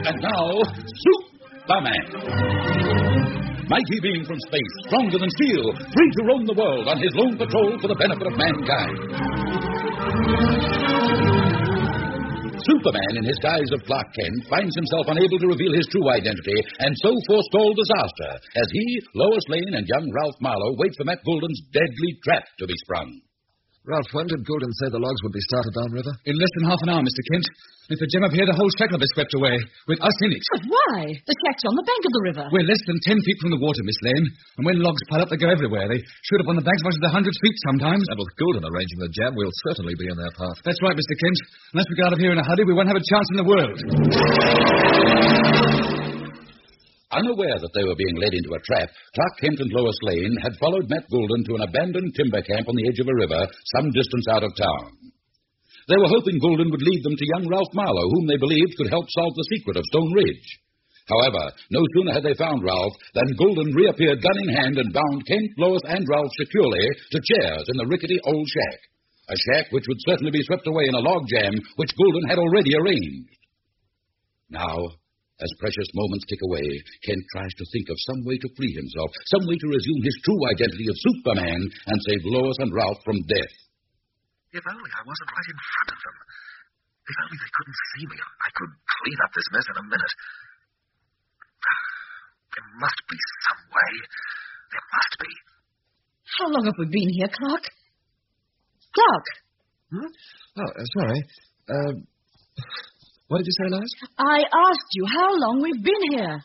And now, Superman. Mighty being from space, stronger than steel, free to roam the world on his lone patrol for the benefit of mankind. Superman, in his guise of Clark Kent, finds himself unable to reveal his true identity and so forestall disaster as he, Lois Lane, and young Ralph Marlowe wait for Matt Goulden's deadly trap to be sprung. Ralph, when did Goulden say the logs would be started downriver? In less than half an hour, Mr. Kent. If the gem up here, the whole shack will be swept away, with us in it. But why? The shack's on the bank of the river. We're less than 10 feet from the water, Miss Lane. And when logs pile up, they go everywhere. They shoot up on the banks as much as 100 feet sometimes. And with Goulden arranging the jam, we'll certainly be in their path. That's right, Mr. Kent. Unless we get out of here in a hurry, we won't have a chance in the world. Unaware that they were being led into a trap, Clark Kent and Lois Lane had followed Matt Goulden to an abandoned timber camp on the edge of a river some distance out of town. They were hoping Goulden would lead them to young Ralph Marlowe, whom they believed could help solve the secret of Stone Ridge. However, no sooner had they found Ralph than Goulden reappeared gun in hand and bound Kent, Lois, and Ralph securely to chairs in the rickety old shack. A shack which would certainly be swept away in a log jam which Goulden had already arranged. Now, as precious moments tick away, Kent tries to think of some way to free himself, some way to resume his true identity of Superman and save Lois and Ralph from death. If only I wasn't right in front of them. If only they couldn't see me, I could clean up this mess in a minute. There must be some way. There must be. How long have we been here, Clark? Clark! Oh, sorry. What did you say, Lois? I asked you how long we've been here.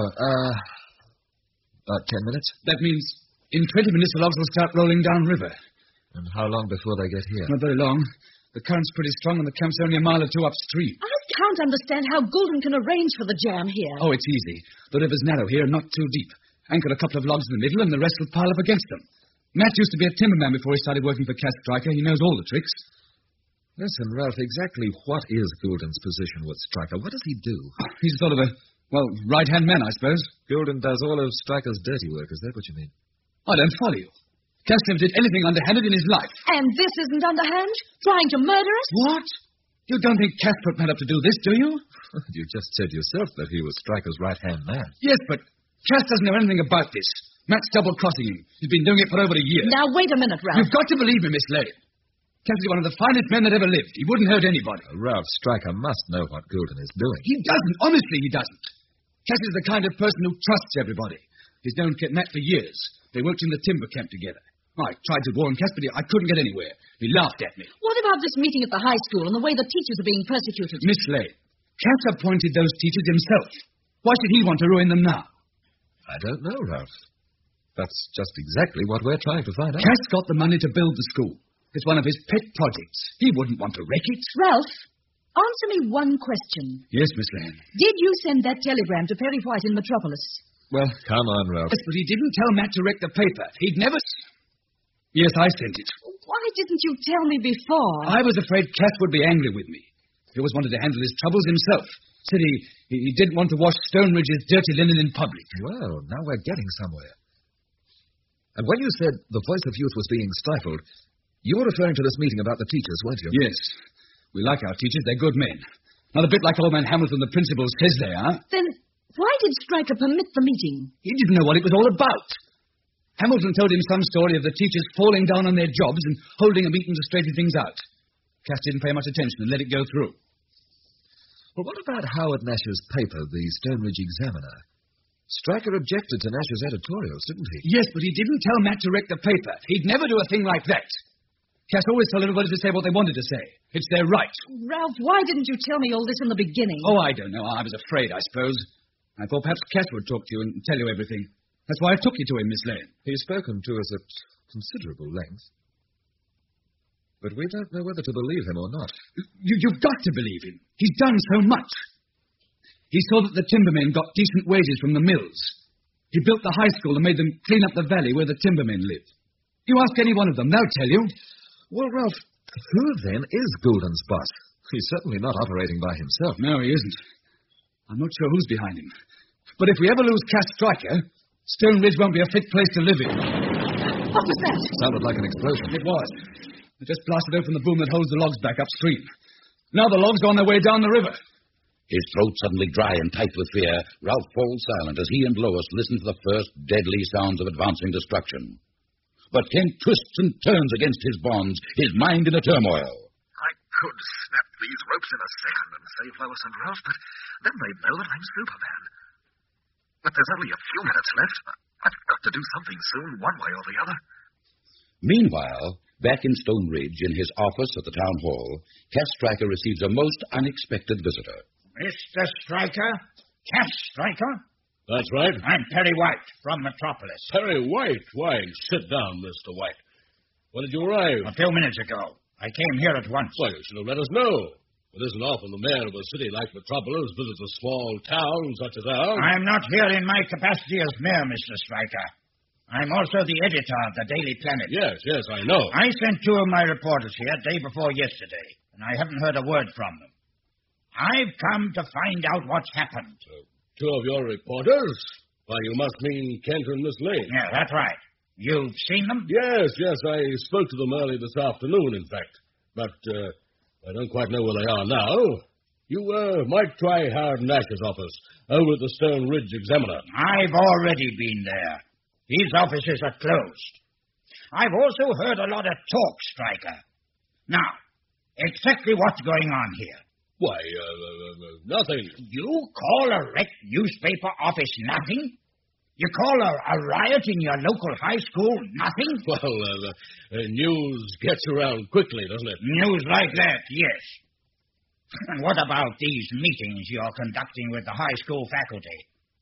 About 10 minutes. That means in 20 minutes the logs will start rolling downriver. And how long before they get here? Not very long. The current's pretty strong and the camp's only a mile or two upstream. I can't understand how Goulden can arrange for the jam here. Oh, it's easy. The river's narrow here and not too deep. Anchor a couple of logs in the middle and the rest will pile up against them. Matt used to be a timberman before he started working for Cass Stryker. He knows all the tricks. Listen, Ralph, exactly what is Goulden's position with Stryker? What does he do? He's sort of a, right-hand man, I suppose. Goulden does all of Stryker's dirty work. Is that what you mean? I don't follow you. Cass never did anything underhanded in his life. And this isn't underhand? Trying to murder us? What? You don't think Cass put Matt up to do this, do you? You just said yourself that he was Stryker's right-hand man. Yes, but Cass doesn't know anything about this. Matt's double-crossing him. He's been doing it for over a year. Now, wait a minute, Ralph. You've got to believe me, Miss Lane. Cass is one of the finest men that ever lived. He wouldn't hurt anybody. Ralph, Stryker must know what Goulden is doing. He doesn't. Honestly, he doesn't. Cass is the kind of person who trusts everybody. He's known Matt for years. They worked in the timber camp together. I tried to warn Cass, but I couldn't get anywhere. He laughed at me. What about this meeting at the high school and the way the teachers are being persecuted? Miss Lane, Cass appointed those teachers himself. Why should he want to ruin them now? I don't know, Ralph. That's just exactly what we're trying to find out. Cass got the money to build the school. It's one of his pet projects. He wouldn't want to wreck it. Ralph, answer me one question. Yes, Miss Lane. Did you send that telegram to Perry White in Metropolis? Well, come on, Ralph. Yes, but he didn't tell Matt to wreck the paper. He'd never... Yes, I sent it. Why didn't you tell me before? I was afraid Cass would be angry with me. He always wanted to handle his troubles himself. Said he didn't want to wash Stoneridge's dirty linen in public. Well, now we're getting somewhere. And when you said the voice of youth was being stifled, you were referring to this meeting about the teachers, weren't you? Yes. We like our teachers. They're good men. Not a bit like old man Hamilton, the principal, says they are. Then why did Stryker permit the meeting? He didn't know what it was all about. Hamilton told him some story of the teachers falling down on their jobs and holding a meeting to straighten things out. Cass didn't pay much attention and let it go through. Well, what about Howard Nash's paper, the Stoneridge Examiner? Stryker objected to Nash's editorials, didn't he? Yes, but he didn't tell Matt to wreck the paper. He'd never do a thing like that. Cass always told everybody to say what they wanted to say. It's their right. Ralph, why didn't you tell me all this in the beginning? Oh, I don't know. I was afraid, I suppose. I thought perhaps Cass would talk to you and tell you everything. That's why I took you to him, Miss Lane. He's spoken to us at considerable length. But we don't know whether to believe him or not. You've got to believe him. He's done so much. He saw that the timbermen got decent wages from the mills. He built the high school and made them clean up the valley where the timbermen live. You ask any one of them, they'll tell you. Well, Ralph, who then is Goulden's boss? He's certainly not operating by himself. No, he isn't. I'm not sure who's behind him. But if we ever lose Cass Stryker, Stone Ridge won't be a fit place to live in. What was that? Sounded like an explosion. It was. It just blasted open the boom that holds the logs back upstream. Now the logs are on their way down the river. His throat suddenly dry and tight with fear, Ralph falls silent as he and Lois listen to the first deadly sounds of advancing destruction. But Kent twists and turns against his bonds, his mind in a turmoil. I could snap these ropes in a second and save Lois and Ralph, but then they'd know that I'm Superman. But there's only a few minutes left. I've got to do something soon, one way or the other. Meanwhile, back in Stone Ridge, in his office at the town hall, Cass Stryker receives a most unexpected visitor. Mr. Stryker? Cass Stryker? That's right. I'm Perry White from Metropolis. Perry White? Why, sit down, Mr. White. When did you arrive? A few minutes ago. I came here at once. Why, you should have let us know. It isn't often the mayor of a city like Metropolis visits a small town such as ours. I'm not here in my capacity as mayor, Mr. Stryker. I'm also the editor of the Daily Planet. Yes, I know. I sent two of my reporters here day before yesterday, and I haven't heard a word from them. I've come to find out what's happened. Two of your reporters? Why, you must mean Kent and Miss Lane. Yeah, that's right. You've seen them? Yes, I spoke to them early this afternoon, in fact. But I don't quite know where they are now. You might try Howard Nash's office over at the Stone Ridge Examiner. I've already been there. His offices are closed. I've also heard a lot of talk, Stryker. Now, exactly what's going on here? Why, nothing. You call a wrecked newspaper office nothing? You call a riot in your local high school nothing? Well, news gets around quickly, doesn't it? News like that, yes. And what about these meetings you're conducting with the high school faculty?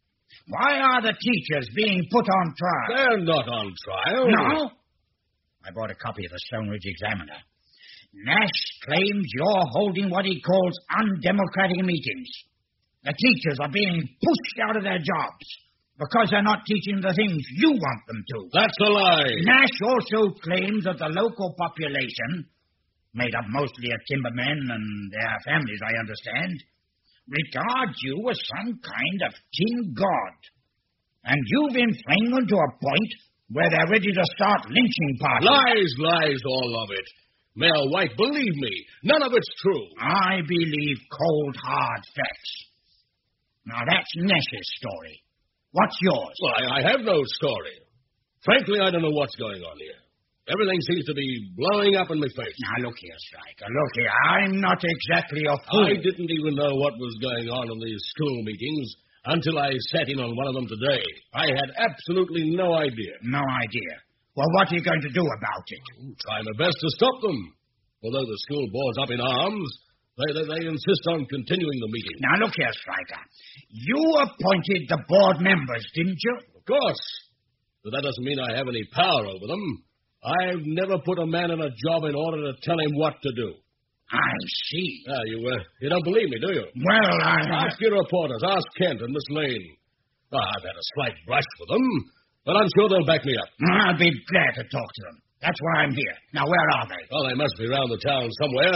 Why are the teachers being put on trial? They're not on trial. No? I bought a copy of the Stone Ridge Examiner. Nash claims you're holding what he calls undemocratic meetings. The teachers are being pushed out of their jobs because they're not teaching the things you want them to. That's a lie. Nash also claims that the local population, made up mostly of timbermen and their families, I understand, regards you as some kind of tin god. And you've inflamed them to a point where they're ready to start lynching parties. Lies, all of it. Mayor White, believe me, none of it's true. I believe cold, hard facts. Now, that's Nash's story. What's yours? Well, I have no story. Frankly, I don't know what's going on here. Everything seems to be blowing up in my face. Now, look here, Stryker. Look here. I'm not exactly a fool. I didn't even know what was going on in these school meetings until I sat in on one of them today. I had absolutely no idea. No idea. Well, what are you going to do about it? Try my best to stop them. Although the school board's up in arms, they insist on continuing the meeting. Now, look here, Stryker. You appointed the board members, didn't you? Of course. But that doesn't mean I have any power over them. I've never put a man in a job in order to tell him what to do. I see. You don't believe me, do you? Well, Ask your reporters. Ask Kent and Miss Lane. I've had a slight brush with them, but I'm sure they'll back me up. I'll be glad to talk to them. That's why I'm here. Now, where are they? Well, they must be around the town somewhere.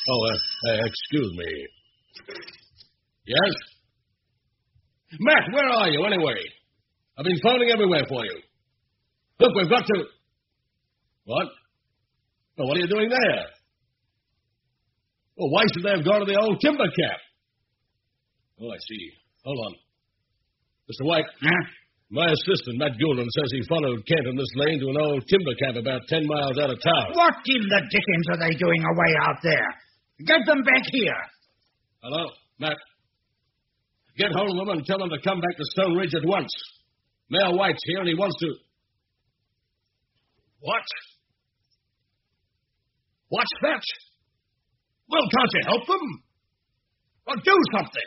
Excuse me. Yes? Matt, where are you, anyway? I've been phoning everywhere for you. Look, we've got to... What? Well, what are you doing there? Well, why should they have gone to the old timber camp? Oh, I see. Hold on. Mr. White. Huh? My assistant, Matt Goulden, says he followed Kent and Miss Lane to an old timber camp about 10 miles out of town. What in the dickens are they doing away out there? Get them back here. Hello, Matt. Get hold of them and tell them to come back to Stone Ridge at once. Mayor White's here and he wants to... What? What's that? Well, can't you help them? Well, do something.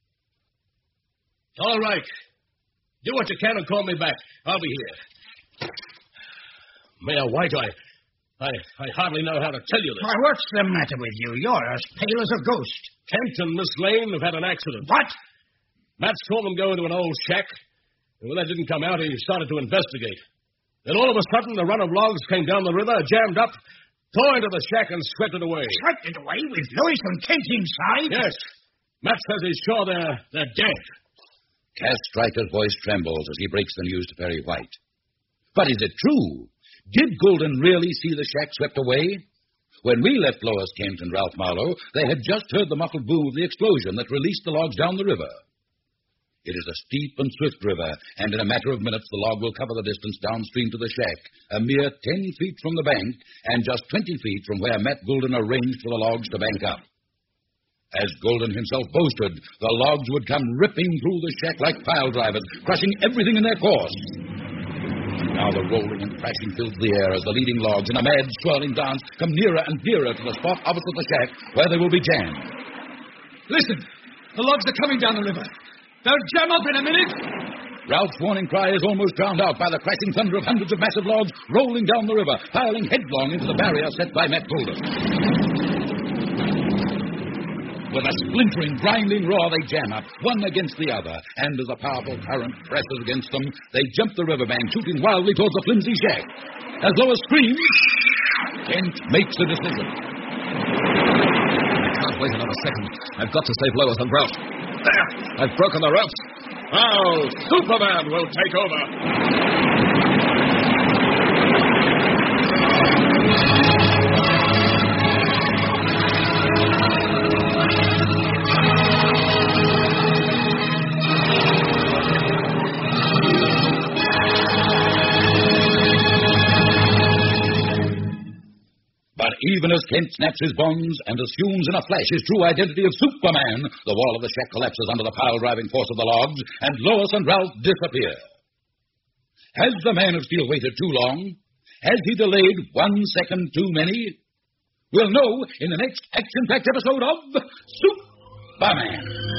All right. Do what you can and call me back. I'll be here. Mayor White, I hardly know how to tell you this. Why, what's the matter with you? You're as pale as a ghost. Kent and Miss Lane have had an accident. What? Matt saw them go into an old shack, and when that didn't come out, he started to investigate. Then all of a sudden, the run of logs came down the river, jammed up, tore into the shack, and swept it away. Swept it away with Lois and Kent inside? Yes. Matt says he's sure they're dead. Cass Stryker's voice trembles as he breaks the news to Perry White. But is it true? Did Goulden really see the shack swept away? When we left Lois Kent and Ralph Marlowe, they had just heard the muffled boom of the explosion that released the logs down the river. It is a steep and swift river, and in a matter of minutes the log will cover the distance downstream to the shack, a mere 10 feet from the bank and just 20 feet from where Matt Goulden arranged for the logs to bank up. As Goulden himself boasted, the logs would come ripping through the shack like pile drivers, crushing everything in their course. Now the rolling and crashing fills the air as the leading logs, in a mad, swirling dance, come nearer and nearer to the spot opposite the shack where they will be jammed. Listen! The logs are coming down the river. They'll jam up in a minute. Ralph's warning cry is almost drowned out by the crashing thunder of hundreds of massive logs rolling down the river, piling headlong into the barrier set by Matt Goulden. With a splintering, grinding roar, they jam up, one against the other, and as a powerful current presses against them, they jump the riverbank, shooting wildly towards the flimsy shack. As Lois screams, Kent makes a decision. I can't wait another second. I've got to save Lois and Ralph. There! I've broken the ropes. Now, Superman will take over. But even as Kent snaps his bonds and assumes in a flash his true identity of Superman, the wall of the shack collapses under the pile-driving force of the logs, and Lois and Ralph disappear. Has the Man of Steel waited too long? Has he delayed 1 second too many? We'll know in the next action-packed episode of Superman.